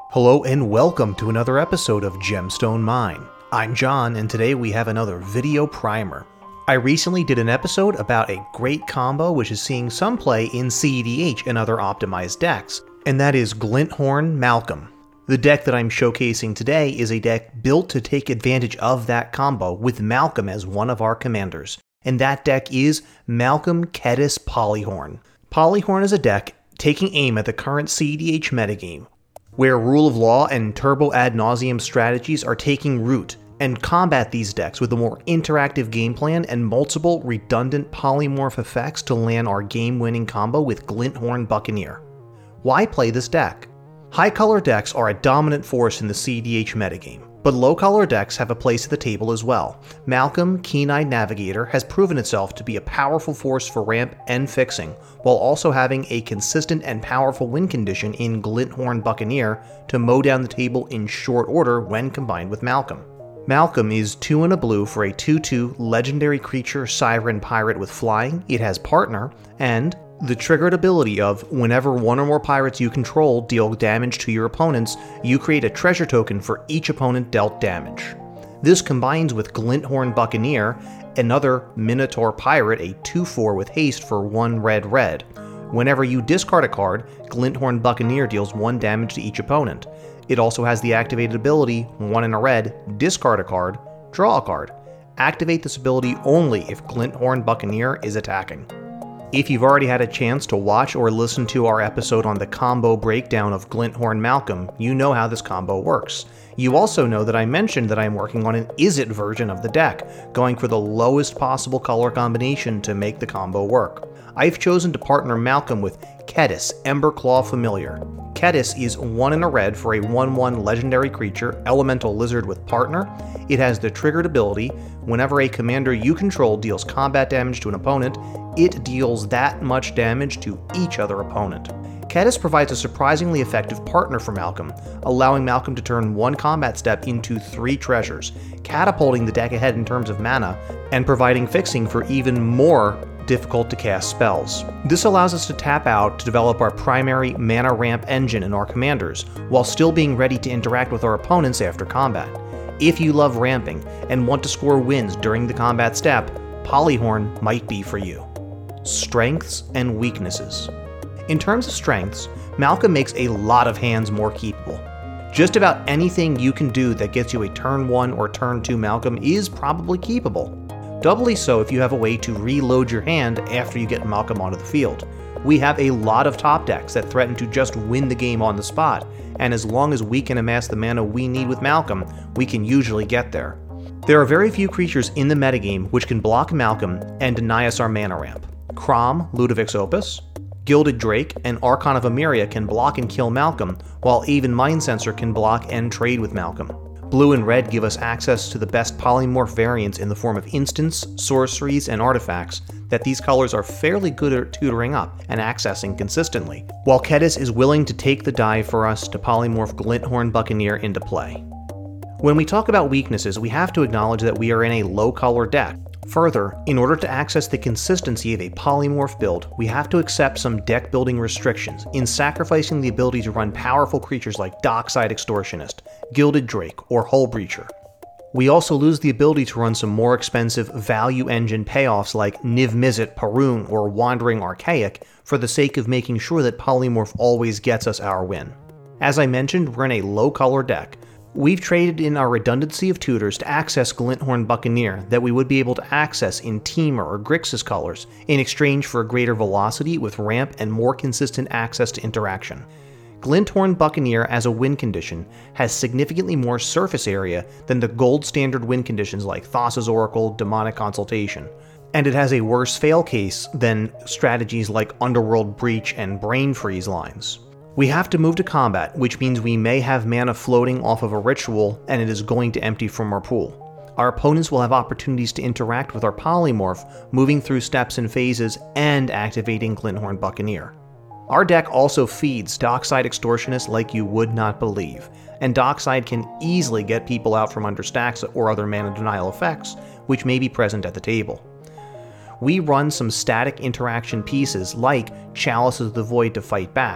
Hello and welcome to another episode of Gemstone Mine. I'm John and today we have another video primer. I recently did an episode about a great combo which is seeing some play in CEDH and other optimized decks, and that is Glinthorn Malcolm. The deck that I'm showcasing today is a deck built to take advantage of that combo with Malcolm as one of our commanders, and that deck is Malcolm Kediss Polyhorn. Polyhorn is a deck taking aim at the current CEDH metagame, where rule of law and turbo ad nauseam strategies are taking root, and combat these decks with a more interactive game plan and multiple redundant polymorph effects to land our game-winning combo with Glinthorn Buccaneer. Why play this deck? High color decks are a dominant force in the CEDH metagame, but low color decks have a place at the table as well. Malcolm Keen-Eyed Navigator has proven itself to be a powerful force for ramp and fixing, while also having a consistent and powerful win condition in Glinthorn Buccaneer to mow down the table in short order when combined with Malcolm. Malcolm is 2 and a blue for a 2/2 legendary creature Siren Pirate with flying. It has partner, and the triggered ability of whenever one or more pirates you control deal damage to your opponents, you create a treasure token for each opponent dealt damage. This combines with Glinthorn Buccaneer, another Minotaur Pirate, a 2/4 with haste for 1 red. Whenever you discard a card, Glinthorn Buccaneer deals 1 damage to each opponent. It also has the activated ability, 1 and a red, discard a card, draw a card. Activate this ability only if Glinthorn Buccaneer is attacking. If you've already had a chance to watch or listen to our episode on the combo breakdown of Glinthorn Malcolm, you know how this combo works. You also know that I mentioned that I'm working on an Izzet version of the deck, going for the lowest possible color combination to make the combo work. I've chosen to partner Malcolm with Kediss, Emberclaw Familiar. Kediss is 1 and a red for a 1/1 legendary creature, elemental lizard with partner. It has the triggered ability, whenever a commander you control deals combat damage to an opponent, it deals that much damage to each other opponent. Kediss provides a surprisingly effective partner for Malcolm, allowing Malcolm to turn 1 combat step into 3 treasures, catapulting the deck ahead in terms of mana, and providing fixing for even more difficult to cast spells. This allows us to tap out to develop our primary mana ramp engine in our commanders, while still being ready to interact with our opponents after combat. If you love ramping and want to score wins during the combat step, Polyhorn might be for you. Strengths and weaknesses. In terms of strengths, Malcolm makes a lot of hands more keepable. Just about anything you can do that gets you a turn 1 or turn 2 Malcolm is probably keepable. Doubly so if you have a way to reload your hand after you get Malcolm onto the field. We have a lot of top decks that threaten to just win the game on the spot, and as long as we can amass the mana we need with Malcolm, we can usually get there. There are very few creatures in the metagame which can block Malcolm and deny us our mana ramp. Crom, Ludovic's Opus, Gilded Drake, and Archon of Emeria can block and kill Malcolm, while Aven Mindcensor can block and trade with Malcolm. Blue and red give us access to the best polymorph variants in the form of instants, sorceries, and artifacts that these colors are fairly good at tutoring up and accessing consistently, while Kediss is willing to take the dive for us to polymorph Glinthorn Buccaneer into play. When we talk about weaknesses, we have to acknowledge that we are in a low color deck. Further, in order to access the consistency of a polymorph build, we have to accept some deck building restrictions in sacrificing the ability to run powerful creatures like Dockside Extortionist, Gilded Drake, or Hull Breacher. We also lose the ability to run some more expensive value engine payoffs like Niv Mizzet, Parun, or Wandering Archaic for the sake of making sure that polymorph always gets us our win. As I mentioned, we're in a low color deck. We've traded in our redundancy of tutors to access Glinthorn Buccaneer that we would be able to access in Temur or Grixis colors in exchange for a greater velocity with ramp and more consistent access to interaction. Glinthorn Buccaneer as a win condition has significantly more surface area than the gold standard win conditions like Thassa's Oracle, Demonic Consultation, and it has a worse fail case than strategies like Underworld Breach and Brain Freeze lines. We have to move to combat, which means we may have mana floating off of a ritual and it is going to empty from our pool. Our opponents will have opportunities to interact with our polymorph, moving through steps and phases and activating Glinthorn Buccaneer. Our deck also feeds Dockside Extortionist like you would not believe, and Dockside can easily get people out from under stacks or other mana denial effects, which may be present at the table. We run some static interaction pieces like Chalices of the Void to fight back,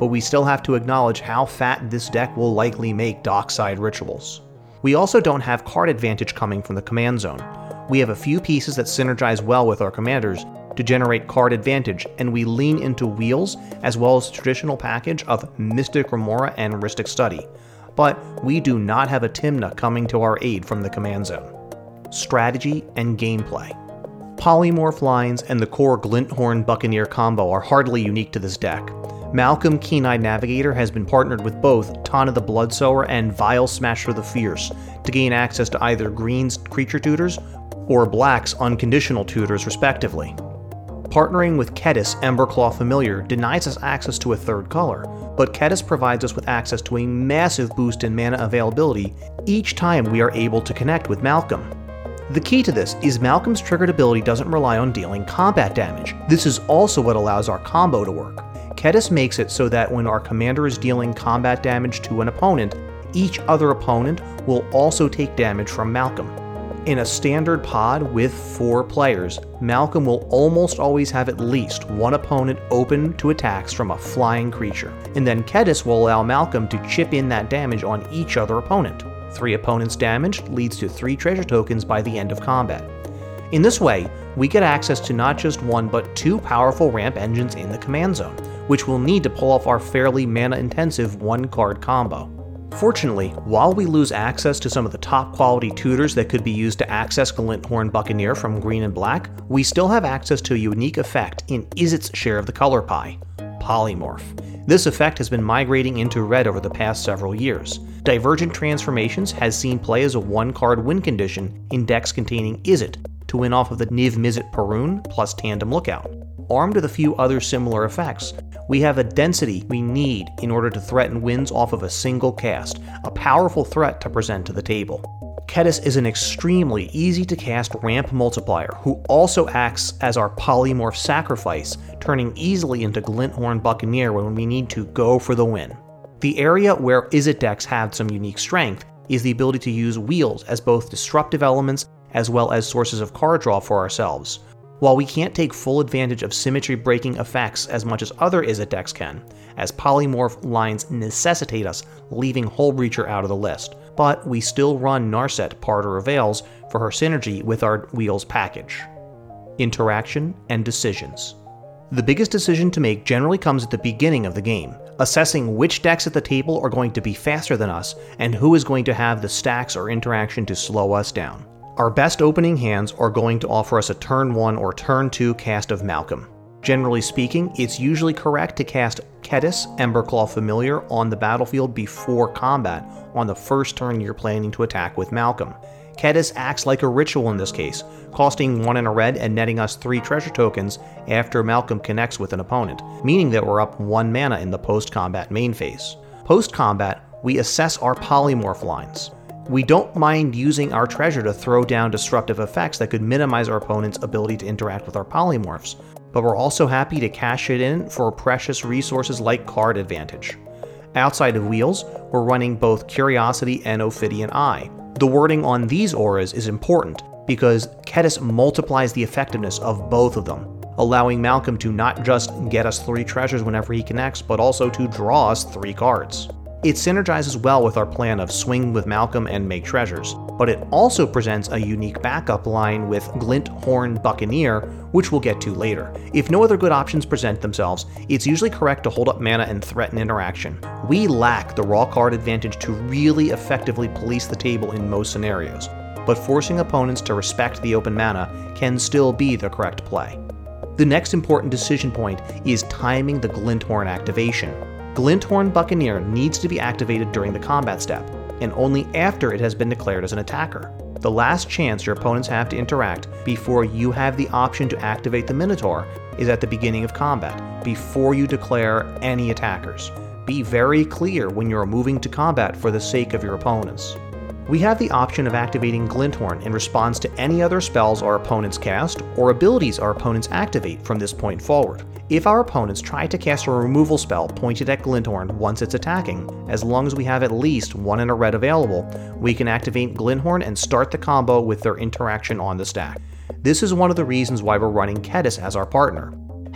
but we still have to acknowledge how fat this deck will likely make Dockside Rituals. We also don't have card advantage coming from the command zone. We have a few pieces that synergize well with our commanders to generate card advantage, and we lean into Wheels as well as the traditional package of Mystic Remora and Rhystic Study, but we do not have a Tymna coming to our aid from the command zone. Strategy and gameplay. Polymorph lines and the core Glinthorn Buccaneer combo are hardly unique to this deck. Malcolm Keen-Eyed Navigator has been partnered with both Tana the Bloodsower and Vile Smasher the Fierce to gain access to either Green's creature tutors or Black's unconditional tutors respectively. Partnering with Kediss Emberclaw Familiar denies us access to a third color, but Kediss provides us with access to a massive boost in mana availability each time we are able to connect with Malcolm. The key to this is Malcolm's triggered ability doesn't rely on dealing combat damage. This is also what allows our combo to work. Kediss makes it so that when our commander is dealing combat damage to an opponent, each other opponent will also take damage from Malcolm. In a standard pod with 4 players, Malcolm will almost always have at least one opponent open to attacks from a flying creature, and then Kediss will allow Malcolm to chip in that damage on each other opponent. 3 opponents damaged leads to 3 treasure tokens by the end of combat. In this way, we get access to not just 1 but 2 powerful ramp engines in the command zone, which we'll need to pull off our fairly mana-intensive 1-card combo. Fortunately, while we lose access to some of the top quality tutors that could be used to access Glinthorn Buccaneer from Green and Black, we still have access to a unique effect in Izzet's share of the color pie, Polymorph. This effect has been migrating into red over the past several years. Divergent Transformations has seen play as a 1-card win condition in decks containing Izzet to win off of the Niv Mizzet Parun plus Tandem Lookout. Armed with a few other similar effects, we have a density we need in order to threaten wins off of a single cast, a powerful threat to present to the table. Kediss is an extremely easy to cast ramp multiplier who also acts as our polymorph sacrifice, turning easily into Glinthorn Buccaneer when we need to go for the win. The area where Izzet decks have some unique strength is the ability to use Wheels as both disruptive elements as well as sources of card draw for ourselves. While we can't take full advantage of symmetry-breaking effects as much as other Izzet decks can, as polymorph lines necessitate us leaving Hullbreacher out of the list, but we still run Narset Parter of Veils for her synergy with our Wheels package. Interaction and decisions. The biggest decision to make generally comes at the beginning of the game, assessing which decks at the table are going to be faster than us and who is going to have the stacks or interaction to slow us down. Our best opening hands are going to offer us a turn 1 or turn 2 cast of Malcolm. Generally speaking, it's usually correct to cast Kediss Emberclaw Familiar on the battlefield before combat on the first turn you're planning to attack with Malcolm. Kediss acts like a ritual in this case, costing 1 and a red and netting us 3 treasure tokens after Malcolm connects with an opponent, meaning that we're up 1 mana in the post-combat main phase. Post-combat, we assess our polymorph lines. We don't mind using our treasure to throw down disruptive effects that could minimize our opponent's ability to interact with our polymorphs, but we're also happy to cash it in for precious resources like card advantage. Outside of Wheels, we're running both Curiosity and Ophidian Eye. The wording on these auras is important because Kediss multiplies the effectiveness of both of them, allowing Malcolm to not just get us 3 treasures whenever he connects, but also to draw us 3 cards. It synergizes well with our plan of swing with Malcolm and make treasures, but it also presents a unique backup line with Glinthorn Buccaneer, which we'll get to later. If no other good options present themselves, it's usually correct to hold up mana and threaten interaction. We lack the raw card advantage to really effectively police the table in most scenarios, but forcing opponents to respect the open mana can still be the correct play. The next important decision point is timing the Glinthorn activation. Glinthorn Buccaneer needs to be activated during the combat step, and only after it has been declared as an attacker. The last chance your opponents have to interact before you have the option to activate the Minotaur is at the beginning of combat, before you declare any attackers. Be very clear when you're moving to combat for the sake of your opponents. We have the option of activating Glinthorn in response to any other spells our opponents cast or abilities our opponents activate from this point forward. If our opponents try to cast a removal spell pointed at Glinthorn once it's attacking, as long as we have at least 1 and a red available, we can activate Glinthorn and start the combo with their interaction on the stack. This is one of the reasons why we're running Kediss as our partner.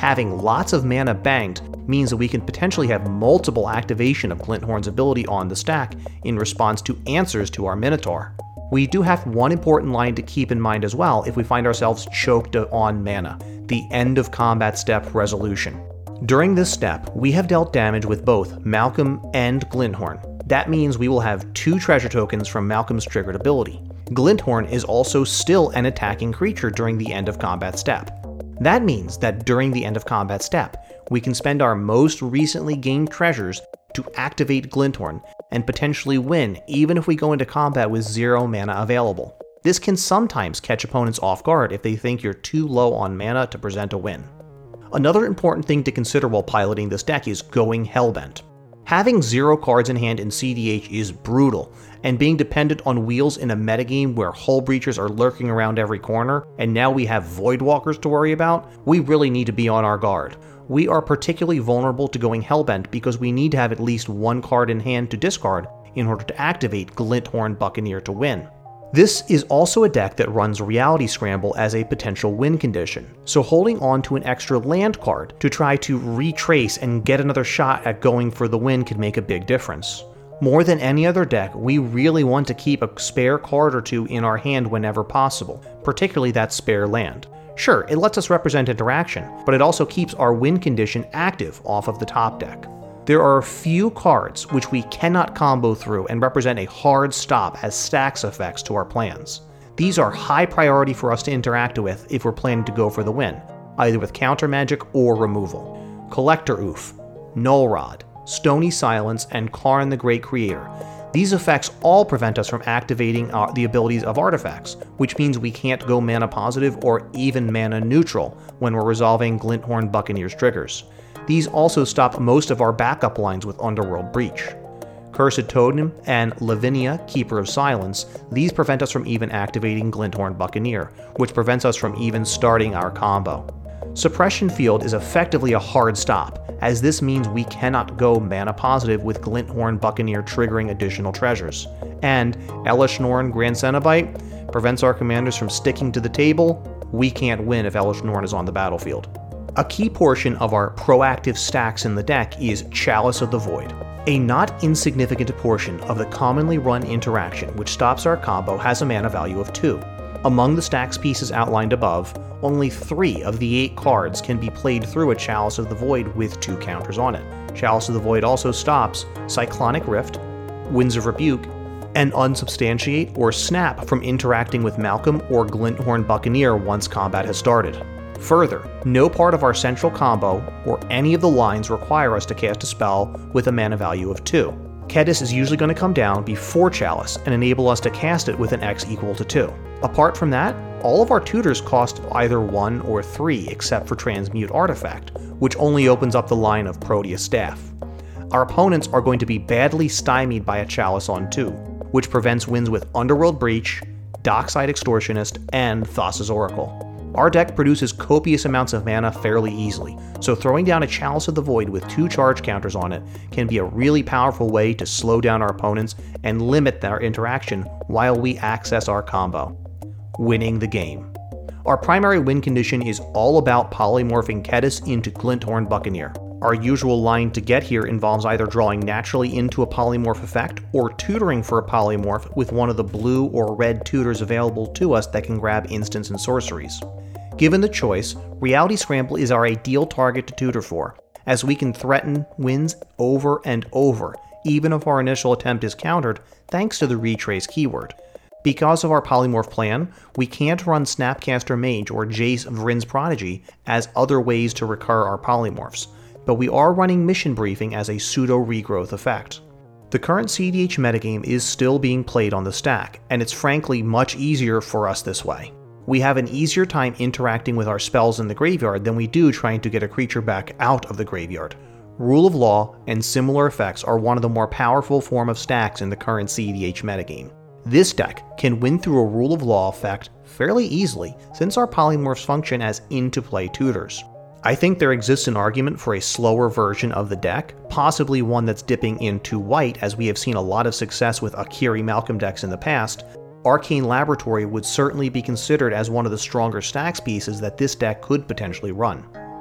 Having lots of mana banked means that we can potentially have multiple activation of Glinthorn's ability on the stack in response to answers to our Minotaur. We do have one important line to keep in mind as well if we find ourselves choked on mana: the end of combat step resolution. During this step, we have dealt damage with both Malcolm and Glinthorn. That means we will have 2 treasure tokens from Malcolm's triggered ability. Glinthorn is also still an attacking creature during the end of combat step. That means that during the end of combat step, we can spend our most recently gained treasures to activate Glinthorn and potentially win even if we go into combat with 0 mana available. This can sometimes catch opponents off guard if they think you're too low on mana to present a win. Another important thing to consider while piloting this deck is going Hellbent. Having 0 cards in hand in CDH is brutal, and being dependent on wheels in a metagame where Hull Breachers are lurking around every corner, and now we have Voidwalkers to worry about, we really need to be on our guard. We are particularly vulnerable to going Hellbent because we need to have at least 1 card in hand to discard in order to activate Glinthorn Buccaneer to win. This is also a deck that runs Reality Scramble as a potential win condition, so holding on to an extra land card to try to retrace and get another shot at going for the win can make a big difference. More than any other deck, we really want to keep a spare card or 2 in our hand whenever possible, particularly that spare land. Sure, it lets us represent interaction, but it also keeps our win condition active off of the top deck. There are a few cards which we cannot combo through and represent a hard stop as stacks effects to our plans. These are high priority for us to interact with if we're planning to go for the win, either with counter magic or removal. Collector Oof, Null Rod, Stony Silence, and Karn the Great Creator. These effects all prevent us from activating the abilities of artifacts, which means we can't go mana positive or even mana neutral when we're resolving Glinthorn Buccaneer's triggers. These also stop most of our backup lines with Underworld Breach. Cursed Totem and Lavinia, Keeper of Silence, these prevent us from even activating Glinthorn Buccaneer, which prevents us from even starting our combo. Suppression Field is effectively a hard stop, as this means we cannot go mana positive with Glinthorn Buccaneer triggering additional treasures. And Elesh Norn Grand Cenobite prevents our commanders from sticking to the table. We can't win if Elesh Norn is on the battlefield. A key portion of our proactive stacks in the deck is Chalice of the Void. A not insignificant portion of the commonly run interaction which stops our combo has a mana value of 2. Among the stacks pieces outlined above, only 3 of the 8 cards can be played through a Chalice of the Void with 2 counters on it. Chalice of the Void also stops Cyclonic Rift, Winds of Rebuke, and Unsubstantiate or Snap from interacting with Malcolm or Glinthorn Buccaneer once combat has started. Further, no part of our central combo or any of the lines require us to cast a spell with a mana value of 2. Kediss is usually going to come down before Chalice and enable us to cast it with an X equal to 2. Apart from that, all of our tutors cost either 1 or 3 except for Transmute Artifact, which only opens up the line of Proteus Staff. Our opponents are going to be badly stymied by a Chalice on 2, which prevents wins with Underworld Breach, Dockside Extortionist, and Thassa's Oracle. Our deck produces copious amounts of mana fairly easily, so throwing down a Chalice of the Void with 2 charge counters on it can be a really powerful way to slow down our opponents and limit their interaction while we access our combo. Winning the game. Our primary win condition is all about polymorphing Kediss into Glinthorn Buccaneer. Our usual line to get here involves either drawing naturally into a polymorph effect or tutoring for a polymorph with one of the blue or red tutors available to us that can grab instants and sorceries. Given the choice, Reality Scramble is our ideal target to tutor for, as we can threaten wins over and over, even if our initial attempt is countered thanks to the retrace keyword. Because of our polymorph plan, we can't run Snapcaster Mage or Jace Vryn's Prodigy as other ways to recur our polymorphs, but we are running Mission Briefing as a pseudo-regrowth effect. The current CDH metagame is still being played on the stack, and it's frankly much easier for us this way. We have an easier time interacting with our spells in the graveyard than we do trying to get a creature back out of the graveyard. Rule of Law and similar effects are one of the more powerful form of stacks in the current CDH metagame. This deck can win through a Rule of Law effect fairly easily since our polymorphs function as into-play tutors. I think there exists an argument for a slower version of the deck, possibly one that's dipping into white as we have seen a lot of success with Akiri Malcolm decks in the past. Arcane Laboratory would certainly be considered as one of the stronger stacks pieces that this deck could potentially run.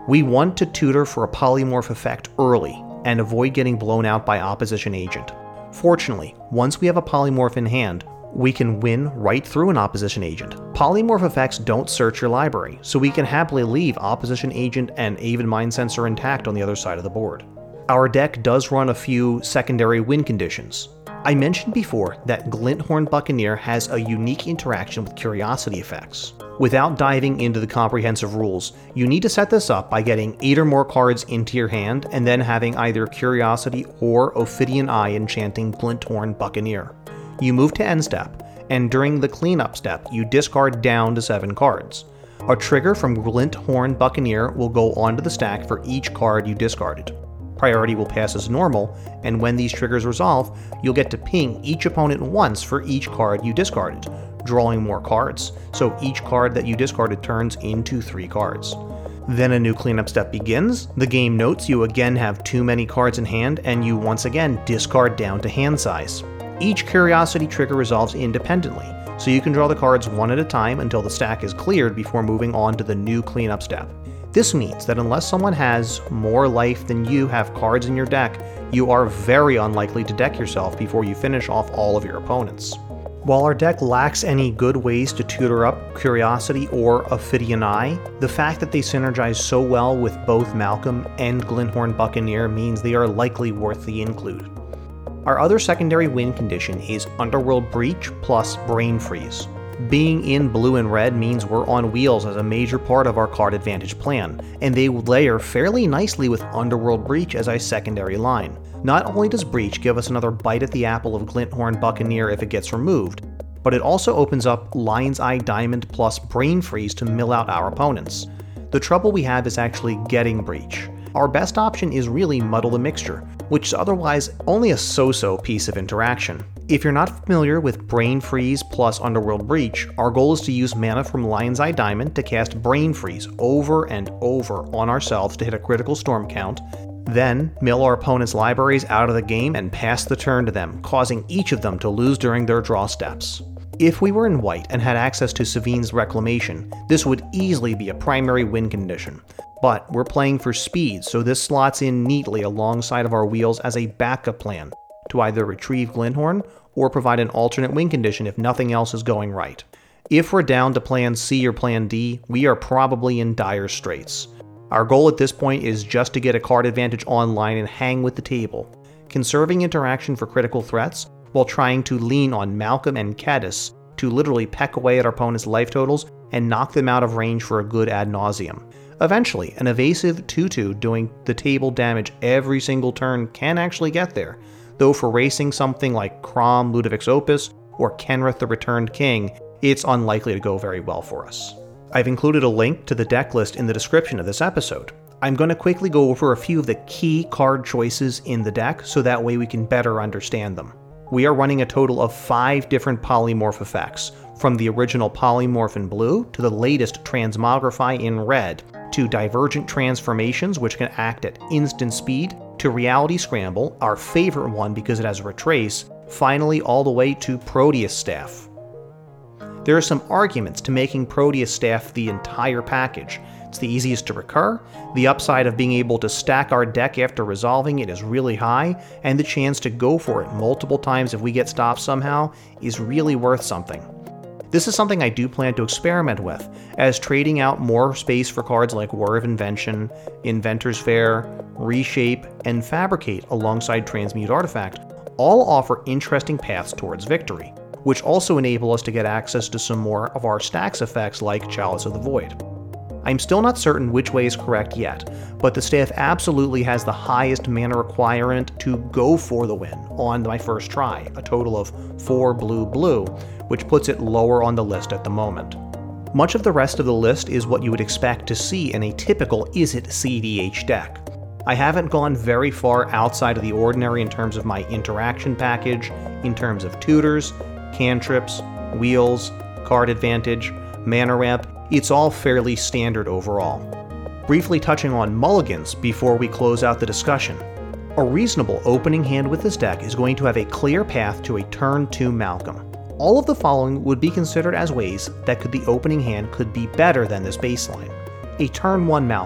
We want to tutor for a polymorph effect early and avoid getting blown out by opposition agent. Fortunately, once we have a polymorph in hand, we can win right through an opposition agent. Polymorph effects don't search your library, so we can happily leave opposition agent and Avid Mind Sensor intact on the other side of the board. Our deck does run a few secondary win conditions. I mentioned before that Glinthorn Buccaneer has a unique interaction with curiosity effects. Without diving into the comprehensive rules, you need to set this up by getting 8 or more cards into your hand and then having either Curiosity or Ophidian Eye enchanting Glinthorn Buccaneer. You move to end step, and during the cleanup step, you discard down to 7 cards. A trigger from Glinthorn Buccaneer will go onto the stack for each card you discarded. Priority will pass as normal, and when these triggers resolve, you'll get to ping each opponent once for each card you discarded, drawing more cards, so each card that you discarded turns into 3 cards. Then a new cleanup step begins, the game notes you again have too many cards in hand, and you once again discard down to hand size. Each Curiosity trigger resolves independently, so you can draw the cards one at a time until the stack is cleared before moving on to the new cleanup step. This means that unless someone has more life than you have cards in your deck, you are very unlikely to deck yourself before you finish off all of your opponents. While our deck lacks any good ways to tutor up Curiosity or Ophidian Eye, the fact that they synergize so well with both Malcolm and Glinthorn Buccaneer means they are likely worth the include. Our other secondary win condition is Underworld Breach plus Brain Freeze. Being in blue and red means we're on wheels as a major part of our card advantage plan, and they layer fairly nicely with Underworld Breach as a secondary line. Not only does Breach give us another bite at the apple of Glinthorn Buccaneer if it gets removed, but it also opens up Lion's Eye Diamond plus Brain Freeze to mill out our opponents. The trouble we have is actually getting Breach. Our best option is really Muddle the Mixture, which is otherwise only a so-so piece of interaction. If you're not familiar with Brain Freeze plus Underworld Breach, our goal is to use mana from Lion's Eye Diamond to cast Brain Freeze over and over on ourselves to hit a critical storm count, then mill our opponent's libraries out of the game and pass the turn to them, causing each of them to lose during their draw steps. If we were in white and had access to Sevinne's Reclamation, this would easily be a primary win condition. But we're playing for speed, so this slots in neatly alongside of our wheels as a backup plan to either retrieve Glinthorn or provide an alternate win condition if nothing else is going right. If we're down to plan C or plan D, we are probably in dire straits. Our goal at this point is just to get a card advantage online and hang with the table, conserving interaction for critical threats while trying to lean on Malcolm and Caddis to literally peck away at our opponent's life totals and knock them out of range for a good ad nauseum. Eventually, an evasive 2/2 doing the table damage every single turn can actually get there, though for racing something like Crom Ludovic's Opus or Kenrith the Returned King, it's unlikely to go very well for us. I've included a link to the deck list in the description of this episode. I'm going to quickly go over a few of the key card choices in the deck so that way we can better understand them. We are running a total of 5 different polymorph effects, from the original Polymorph in blue to the latest Transmogrify in red, to Divergent Transformations which can act at instant speed, to Reality Scramble, our favorite one because it has Retrace, finally all the way to Proteus Staff. There are some arguments to making Proteus Staff the entire package. It's the easiest to recur, the upside of being able to stack our deck after resolving it is really high, and the chance to go for it multiple times if we get stopped somehow is really worth something. This is something I do plan to experiment with, as trading out more space for cards like War of Invention, Inventor's Fair, Reshape, and Fabricate alongside Transmute Artifact all offer interesting paths towards victory, which also enable us to get access to some more of our stacks effects like Chalice of the Void. I'm still not certain which way is correct yet, but the staff absolutely has the highest mana requirement to go for the win on my first try, a total of 4 blue-blue, which puts it lower on the list at the moment. Much of the rest of the list is what you would expect to see in a typical Izzet CDH deck. I haven't gone very far outside of the ordinary in terms of my interaction package, in terms of tutors, cantrips, wheels, card advantage, mana ramp. It's all fairly standard overall. Briefly touching on mulligans before we close out the discussion. A reasonable opening hand with this deck is going to have a clear path to a turn 2 Malcolm. All of the following would be considered as ways that the opening hand could be better than this baseline. A turn 1 Malcolm.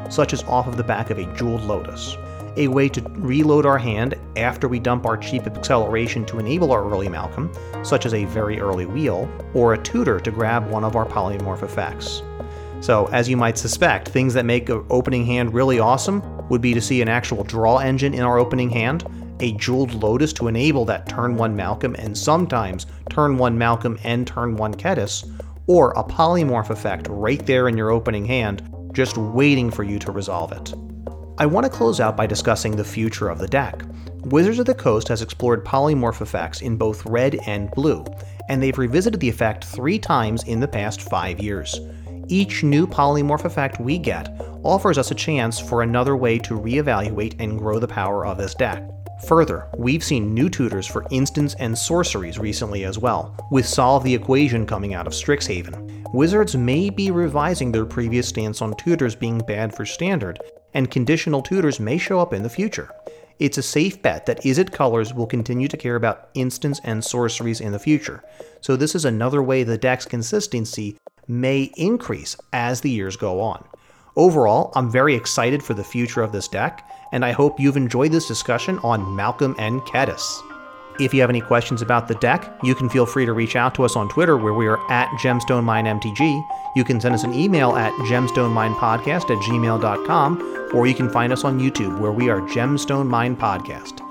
such as off of the back of a Jeweled Lotus. A way to reload our hand after we dump our cheap acceleration to enable our early Malcolm, such as a very early wheel, or a tutor to grab one of our polymorph effects. So, as you might suspect, things that make an opening hand really awesome would be to see an actual draw engine in our opening hand, a Jeweled Lotus to enable that turn 1 Malcolm and sometimes turn 1 Malcolm and turn 1 Kediss, or a polymorph effect right there in your opening hand, just waiting for you to resolve it. I want to close out by discussing the future of the deck. Wizards of the Coast has explored polymorph effects in both red and blue, and they've revisited the effect 3 times in the past 5 years. Each new polymorph effect we get offers us a chance for another way to reevaluate and grow the power of this deck. Further, we've seen new tutors for instants and sorceries recently as well, with Solve the Equation coming out of Strixhaven. Wizards may be revising their previous stance on tutors being bad for Standard, and conditional tutors may show up in the future. It's a safe bet that Izzet Colors will continue to care about instants and sorceries in the future, so this is another way the deck's consistency may increase as the years go on. Overall, I'm very excited for the future of this deck, and I hope you've enjoyed this discussion on Malcolm and Kediss. If you have any questions about the deck, you can feel free to reach out to us on Twitter, where we are at GemstoneMineMTG. You can send us an email at gemstoneminepodcast@gmail.com, or you can find us on YouTube, where we are Gemstone Mine Podcast.